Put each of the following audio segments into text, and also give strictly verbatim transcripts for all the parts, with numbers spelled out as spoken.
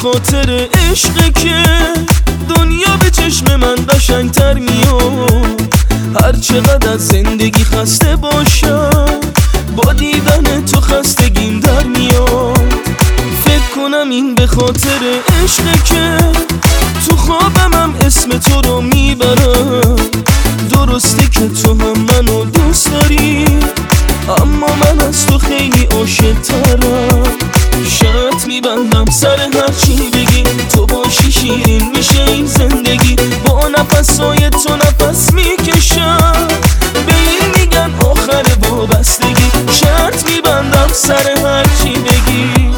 خاطر عشقه که دنیا به چشم من قشنگتر میاد. هر چقدر از زندگی خسته باشم با دیدن تو خستگیم در میاد. فکر کنم این به خاطر عشقه که تو خوابم هم اسم تو رو میبرم. درسته که تو هم منو دوست داری اما من از تو خیلی عاشق‌ترم. شرط میبندم سر هر چی بگی تو باشی شیرین میشه این زندگی. با نفسای تو نفس میکشم به این میگن آخر وابستگی. شرط میبندم سر هر چی بگی.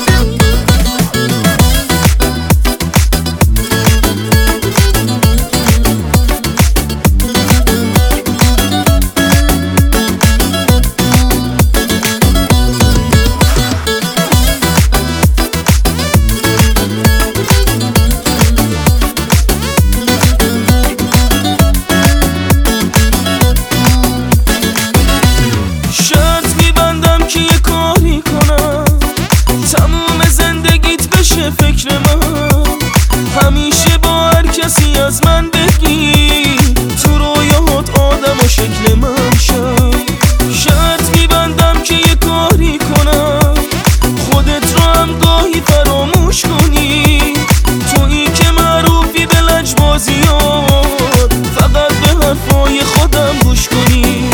فکر من همیشه با هر کسی از من بگی تو رویاهات آدم و شکل من شای. شرط میبندم که یه کاری کنم خودت رو هم گاهی فراموش کنی. تویی که معروفی به لجبازیات فقط به حرفای خودم گوش کنی.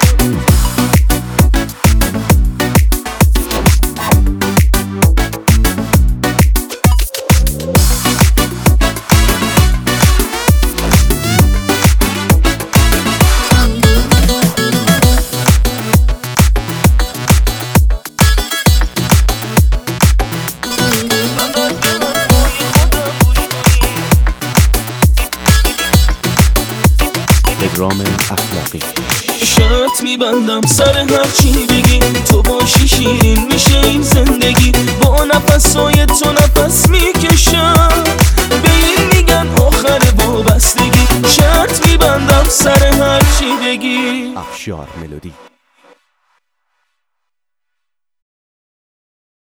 پدرام اخلاقی. شرط میبندم سر هر چی بگی تو باشی شیرین میشه این زندگی. با نفسای تو نفس میکشم به این میگن آخر وابستگی. شرط میبندم سر هر چی بگی. افشار ملودی.